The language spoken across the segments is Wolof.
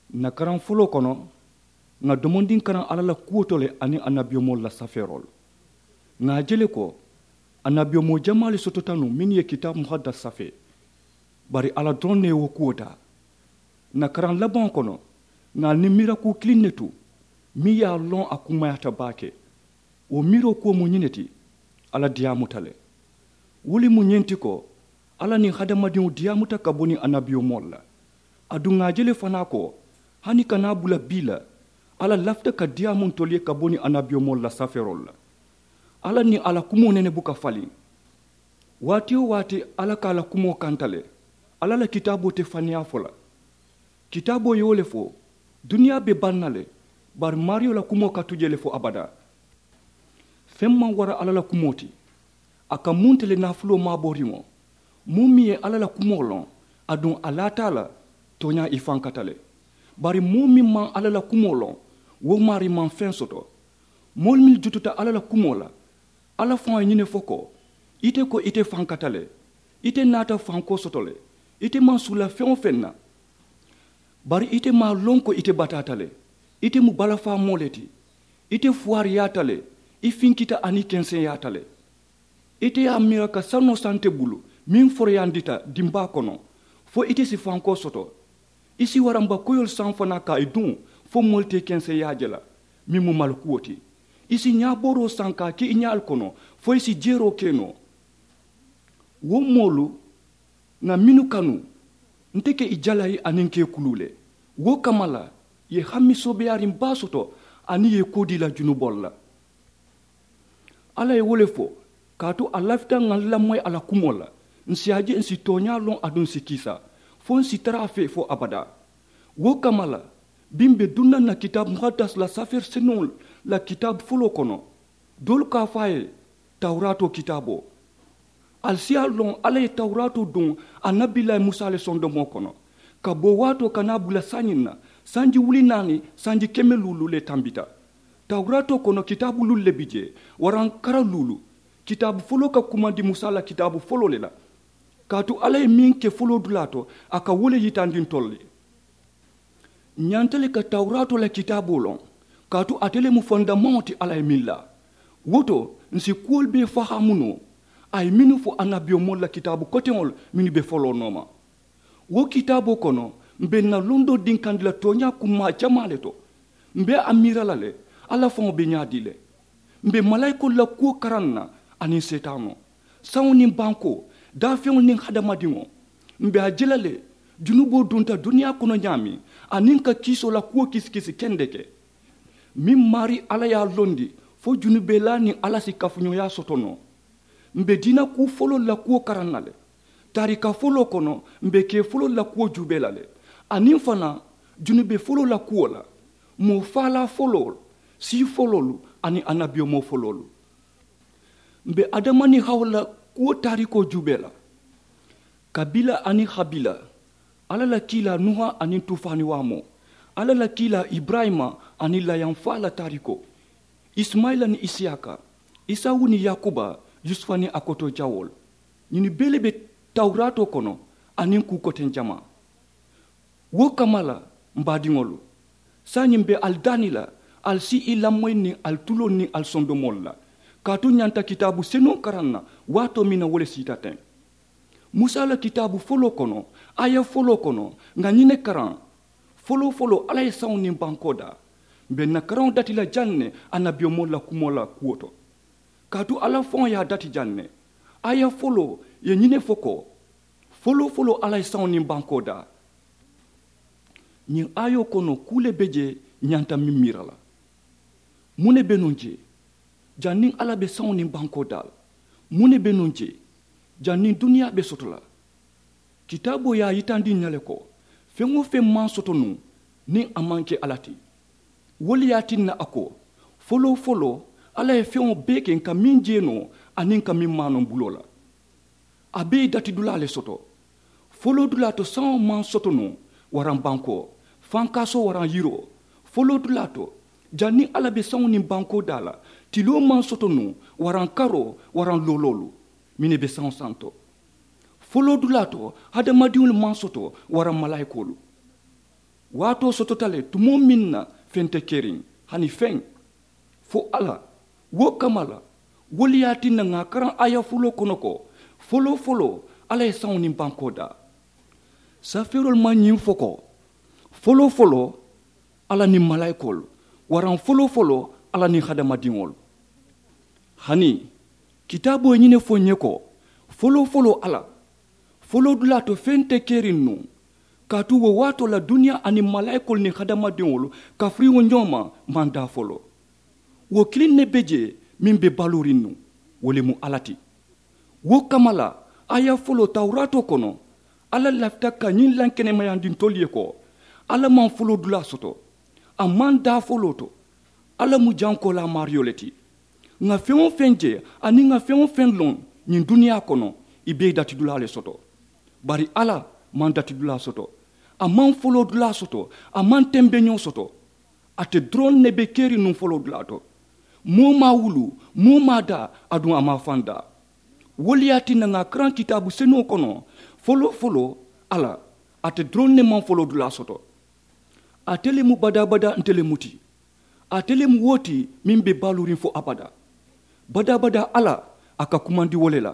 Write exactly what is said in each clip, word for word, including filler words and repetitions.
na karan folo kono nga domondin karan ala la kuwotole ani annabiyomol la safeerol nga jele ko annabiyomo jamali sototanu min ye kitab muhaddas safe bari ala dron ne wo kuwota na karan laban kono nga ni miraku klinnetu mi ya lon akumayata bake wo miro ko mu nyineti ala diamutale wuli mu nyenti ko ala ni hadamadiu diamuta kaboni annabiyomol la adu nga jele fana ko hani kana bula bila ala lafta ka diamun toliye kaboni annabiyomol la saferol la ala ni ala kumo nene buka fali wati o wati ala ka ala kumo kantale ala la kitabo te faniya fola kitabo yole fo dunia be bannale bar mario la kumo ka tujele fo abada femma wara ala la kumoti aka muntele nafulo maborimo mumi e ala la kumolon adun ala tala tonya ifankatale bari mumi man ala la kumolon wo mari man fen soto mol mil jututa ala la kumola ala fon nyine foko ite ko ite fankatale ite nata fanko sotole ite man sula fen fenna bari ite ma lonko ite batatale ite mu balafa moleti ite fuari yatale ifinkita ani kensen yatale ite ya miraka sano sante bulu min foryandita dimba kono fo ite si fanko soto isi waramba koyol sanfana ka idun fo molte kensen yajela min mu malkuoti isi nyaboro sanka ki inyal kono fo isi jero keno wo molu na minu kanu nteke ijalai aninke kulule wo kamala ye hammi sobeyarin basoto ani ye kodi la junubolla ala ye wole fo kaatu alafta ngalla moy ala kumola nsiaje nsi tonya lon adun sikisa fo nsi tarafe fo abada wo kamala bimbe dunna na kitab muhaddas la safir senol la kitab fulo kono dol ka faye tawrato kitabo alsial lon ale tawrato dun anabila musa le sondo mo kono ka bo wato kana bula sanyina sanji wuli nani sanji keme lulu le tambita tawrato kono kitabu lulle bije waran kara lulu kitabu fulo ka kumandi musa la kitabu fulo le la katu ale min ke fulo dulato aka wole yitandin tolli nyantele ka tawrato la kitabu lon katu atele mu fondamenti ala milla woto nsi kuolbe fahamuno ay minu fo anabiyomol la kitabu koteol minu be folo noma wo kitabo kono mbe na londo dinkandila tonya kuma jamale to mbe amira lale ala fon be nyaadile mbe malaiko la ko karanna ani setano sawni banko da fion nin hadamadimo mbe ajelale junubo dunta dunia kono nyami aninka kiso la ko kiskisi kendeke min mari ala ya londi fo junube la ni ala si kafunyo ya sotono mbe dina ku folo la ku karanale tarika folo kono mbe ke folo la ku jubelale anin fana junube folo la ku la mo fala folo si fololu ani anabio mo fololu mbe adamani hawla ku tariko jubela kabila ani habila ala la kila nuha ani tufani wamo ala la kila Ibrahima ani la yanfala tariko Ismaila ni Isiaka Isau ni Yakuba Yusufa ni akoto jawol nini belebe tawrato kono anin ku koten jama wo kamala mbadingolu sanyimbe aldanila alsi ilamoyni altuloni alsondomolla katu nyanta kitabu seno karanna wato mina wole sitaten Musa la kitabu folo kono aya folo kono nganyine karan folo folo ala sawni bankoda be na karan dati la janne anabiomo la kumola kuoto katu ala fon ya dati janne aya folo ye nyine foko folo folo ala sawni bankoda ni ayo kono kule beje nyanta mimirala mune benonje jannin ala be sawni bankoda mune benonje jannin dunia be sotola kitabo ya yitandi nyale ko fengo fe man sotonu ni amanke alati woli yatinna ako folo folo ala e fengo beke nka minjeno anin ka min manon bulola abe dati dulale soto folo dulato san man sotonu waran banko fankaso waran yiro folo dulato janni ala be sawni banko dala tilo man sotonu waran karo waran lololu mine be san santo folo dulato hada madiul man soto waran malaikolu waato sototale tumo min na fente kerin hani fen fo ala wo kamala woliyati na nga karan aya fulo kono ko folo folo ala ye saŋo niŋ banko da safirol ma ñiŋ fo ko folo folo ala niŋ malayikolu waraŋ folo folo ala niŋ hadamadiŋolu hani kitabo ye ñine fo ñe ko folo folo ala folo dula to fente kerin nu kaatu wo waato la duniya ani malayikolu ni hadamadiŋolu kafiriŋo ñooma man da folo wo kiliŋ ne be je miŋ be baluuriŋ nu wo le mu ala ti wo kamala aya folo tawurato kono ala lafita ka ñiŋ lankenemayandintolu ye ko ala maŋ folo dula soto a maŋ da folo to ala mu janko la mario le ti ŋa feŋo feŋ je aniŋ ŋa feŋo feŋ loŋ ñiŋ duniya kono i be dati dula le soto bari ala maŋ dati dula soto a maŋ folo dula soto a maŋ tembeño soto ate doroŋ ne be keri nuŋ folo dula to moo maa wulu moo maa da aduŋ a maa faŋ da wolu ye a tinna ŋa karaŋ kitaabu senoo kono folo folo ala ate doroŋ ne maŋ folo dula soto ate le mu badabada nte le muti ate le mu wo ti miŋ be baaluuriŋ fo abada badabada ala a ka kumandi wo le la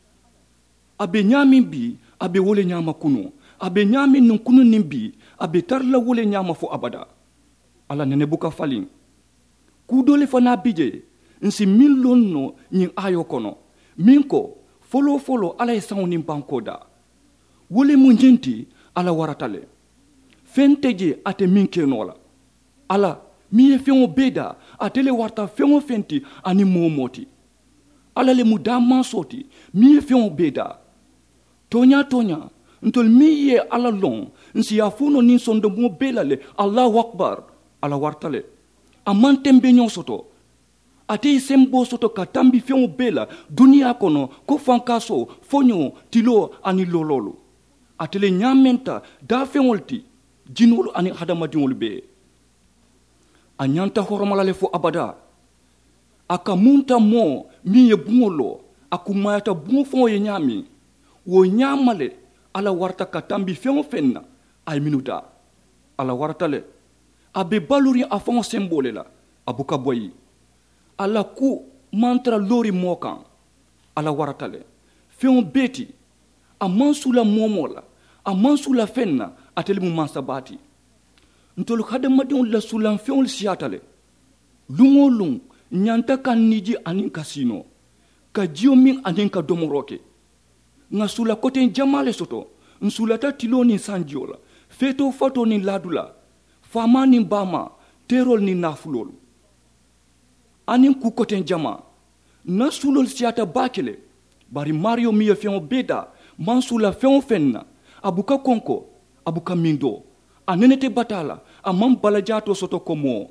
a be ñaamiŋ bi a be wo le ñaama kunu a be ñaamiŋ niŋ kunu niŋ bi a be tara la wo le ñaama fo abada ala nene buka faliŋ kuudo le fanaŋ bi je nsi miŋ loŋ no ñiŋ ayo kono miŋ ko folo folo ala ye saŋo niŋ banko da wo le mu ñiŋ ti ala warata le feŋ te je ate miŋ ke noo la ala miŋ ye feŋo bee da ate le warata feŋo feŋ ti aniŋ moo moo ti ala le mu daa mansoo ti miŋ ye feŋo bee da tooñaa tooñaa ntolu miŋ ye ala loŋ nsi yaafuno niŋ sondomoo bee la le allahu akbar ala warata le a maŋ tembeñoo soto ate ye semboo soto ka tambi feŋo bee la duniyaa kono ko fankaasoo foñoo tiloo ani looloolu ate le ñaamenta daafeŋolu ti jinoolu ani hadamadiŋolu bee a ñanta horoma la le fo abada a ka munta moo miŋ ye buŋo loo a kummayata buŋo faŋo ye ñaamiŋ wo ñaama le ala warata ka tambi feŋo feŋ na a ye minnu daa ala warata le a be baluriŋ a faŋo semboo le la a buka boyi ala ku mantara loori moo kaŋ ala warata le feŋo bee ti a maŋ sula moomoo la a maŋ sula feŋ na ate le mu mansa baati ntolu hadamadiŋolu la sulan feŋolu siyaata le luŋo luŋ ñanta ka niji aniŋ ka siinoo ka jio miŋ aniŋ ka domoroo ke ŋa sula koteŋ jamaa le soto nsulata tiloo niŋ sanjio la feetoo fatoo niŋ laadu la faamaa niŋ baamaa teerolu niŋ naafuloolu aniŋ ku koteŋ jamaa na sulolu siyaata baake le bari mario miŋ ye feŋo bee da maŋ sula feŋo feŋ na a buka konko a buka miŋ doo a nenete bataa la a maŋ balajaatoo soto ko moo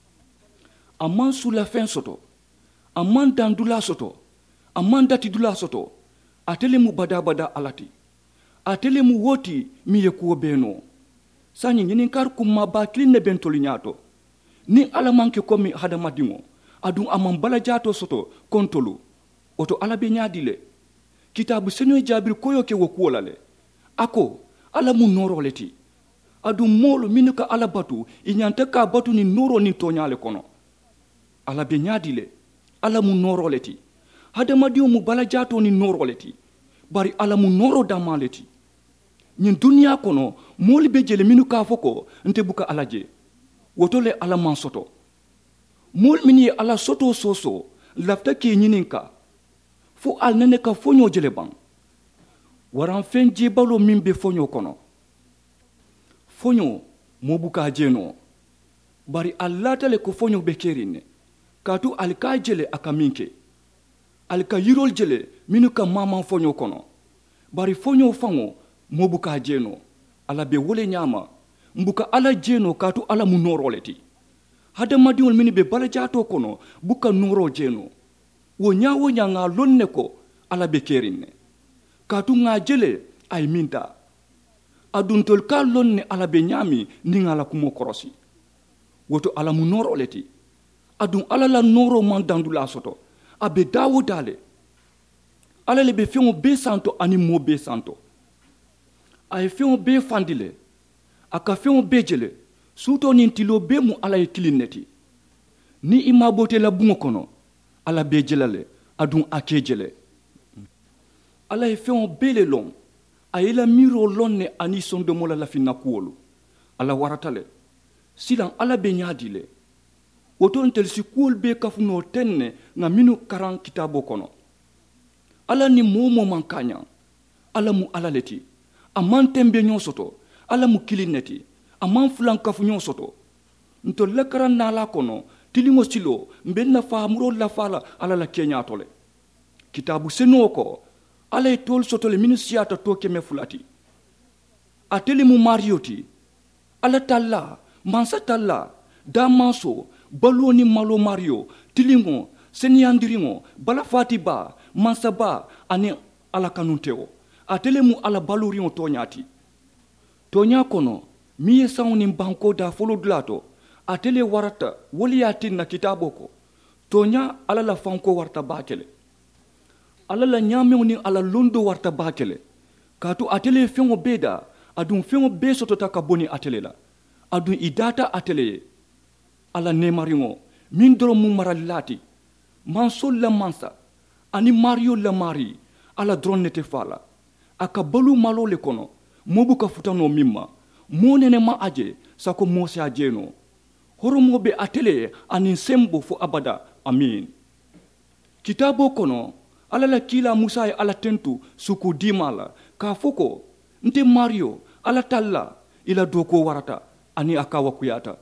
a maŋ sula feŋ soto a maŋ daŋ dulaa soto a maŋ dati dulaa soto ate le mu badabada ala ti ate le mu wo ti miŋ ye kuwo bee noo sañi ñininkari kumma baa kiliŋ ne ben tolu ñaato niŋ ala maŋ ke komi hadamadiŋo aduŋ a maŋ balajaatoo soto kontolu woto ala be ñaadi le kitaabu senio ye jaabiri koyo ke wo kuwo la le a ko ala mu nooroo le ti aduŋ moolu minnu ka ala batu i ñanta ka batu niŋ nooroo niŋ tooñaa le kono ala be ñaadi le ala mu nooroo le ti hadamadiŋo mu balajaatoo niŋ nooroo le ti bari ala mu nooroo danmaa le ti ñiŋ duniyaa kono moolu be je le minnu ka fo ko nte buka ala je woto le ala maŋ soto moolu minnu ye ala sotoo soosoo lafita ke ñininka fo ali nene ka foñoo je le baŋ waraŋ feŋ jeebaloo miŋ be foñoo kono foñoo moo buka a jeenoo bari ali laata le ko foñoo be keeriŋ ne kaatu ali ka a je le a ka miŋ ke ali ka yirol je le minnu ka maamaŋ foñoo kono bari foñoo faŋo moo buka a jeenoo ala be wo le ñaama mbuka ala jeenoo kaatu ala mu nooroo le ti hadamadiŋolu minnu be balajaatoo kono buka nooroo jeenoo wo ñaa wo ñaa ŋa loŋ ne ko ala be keeriŋ ne kaatu ŋa je le a ye miŋ taa aduŋ tolu ka loŋ ne ala be ñaamiŋ niŋ a la kumoo korosi woto ala mu nooroo le ti aduŋ ala la nooroo maŋ dandulaa soto a be daa wo daa le ala le be feŋo bee santo aniŋ moo bee santo a ye feŋo bee fandi le a ka feŋo bee je le suto nin tilo be mu ala ye kilin neti ni ima bote la bungo kono ala be jelale adun ake jele ala ye feŋo bee le loŋ a ye la miiroo loŋ ne ani sondomo la lafinna kuwolu ala warata le silan ala be ɲaadi le woto ntelu si kuwolu bee kafunoo teŋ ne ŋa minnu karaŋ kitaaboo kono ala ni moo moo maŋ kaɲa ala mu ala le ti a maŋ tembe ɲoo soto ala mu kilin ne ti a maŋ fulaŋ kafu ɲoo soto ntolu la karaŋ naala kono tiliŋo siloo mbe nafaamuroo lafa la ala la keeɲaa to le kitaabu senoo ko ala ye toolu soto le minnu siyaata too keme fulati ate le mu mario ti ala talla mansa talla damanso baluwo ni malo mario tiliŋo seniyandiriŋo balafaati ba mansa ba ani ala kanuntewo ate le mu ala baluriŋo tooɲaa ti tooɲaa kono miŋ ye saŋo niŋ banko daa folo dulaa to ate le warata wolu ye a tinna kitaaboo ko tooɲaa ala la fanko warata baake le ala la ɲaameŋo niŋ ala londo warata baake le kaatu ate le ye feŋo bee daa aduŋ feŋo bee sotota ka boni ate le la aduŋ i daata ate le ye ala neemariŋo miŋ doroŋ mu maralilaa ti mansolu la mansa ani mario la mari ala doroŋ ne te faa la a ka baluu maloo le kono moo buka futanoo miŋ ma moo nene ma a je sako moo se a jeenoo horomoo be ate le ye aniŋ sembo fo abada amiin kitaaboo kono ala la kiila musa ye ala tentu suku diima la k'a fo ko nte mario ala talla i la dookoo warata ani a ka wakuyaata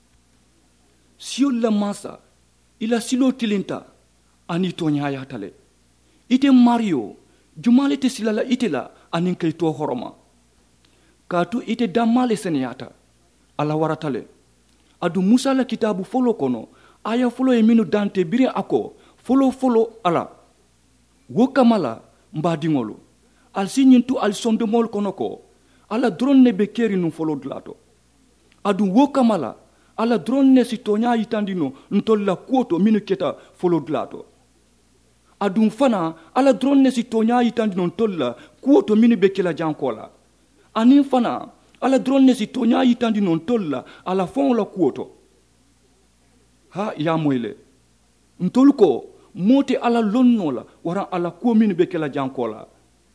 siyolu la mansa i la siloo tilinta ani tooɲaayaata le ite mario jumaa le te sila la ite la aniŋ ka i too horoma kaatu ite danmaa le seneyaata ala warata le aduŋ musa la kitaabu foloo kono aya foloo ye minnu dante biriŋ a ko foloo foloo ala wo kama la mbaadiŋolu ali si ɲin tu ali sondomoolu kono ko ala doroŋ ne be keeri nuŋ foloo dulaa to aduŋ wo kama la ala doroŋ ne si tooɲaa yitandi no ntolu la kuwo to minnu keta foloo dulaa to aduŋ fana ala doroŋ ne si tooɲaa yitandi no ntolu la kuwo to minnu be kela jankoo la aniŋ fana ala doroŋ ne si tooɲaa yitandi no ntolu la ala faŋo la kuwo to ha yaa moyi le ntolu ko moo te ala lonnoo la waraŋ ala kuwo minnu be kela jankoo la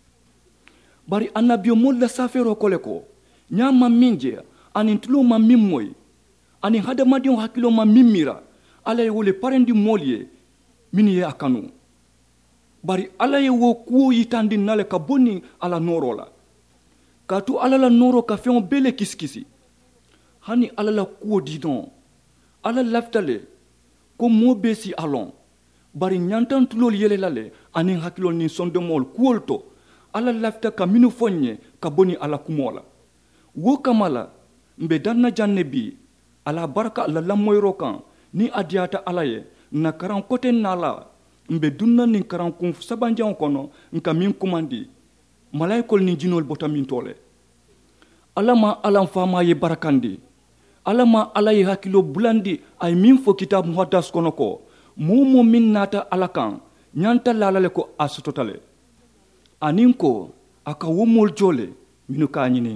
bari annabiyo moolu la safeeroo ko le ko ñaa maŋ miŋ je aniŋ tuloo maŋ miŋ moyi aniŋ hadamadiŋo hakkiloo maŋ miŋ mira ala ye wo le parendi moolu ye minnu ye a kanu bari ala ye wo kuwo yitandi na le ka bo niŋ ala nooroo la kaatu ala la nooroo ka feŋo bee le kisikisi hani ala la kuwo diinoo ala lafita le ko moo bee si a loŋ bari ɲantan tuloolu yele la le aniŋ hakkiloolu niŋ sondomoolu kuwolu to ala lafita ka minnu fo n ye ka bo niŋ ala kumoo la wo kama la mbe danna jaŋ ne bii ala baraka la lamoyiroo kaŋ niŋ a diyaata ala ye na karaŋ kote naa la mbe dunna niŋ karaŋ kuŋ sabanjaŋo kono nka miŋ kumandi malayikolu niŋ jinoolu bota miŋ to le ala ma alaŋ faamaa ye barakandi ala ma ala ye hakkiloo bulandi a ye miŋ fo kitaabu muhaddas kono ko moo moo miŋ naata ala kaŋ ɲanta la la le ko a sotota le aniŋ ko a ka wo moolu joo le minnu ka a ɲiniŋ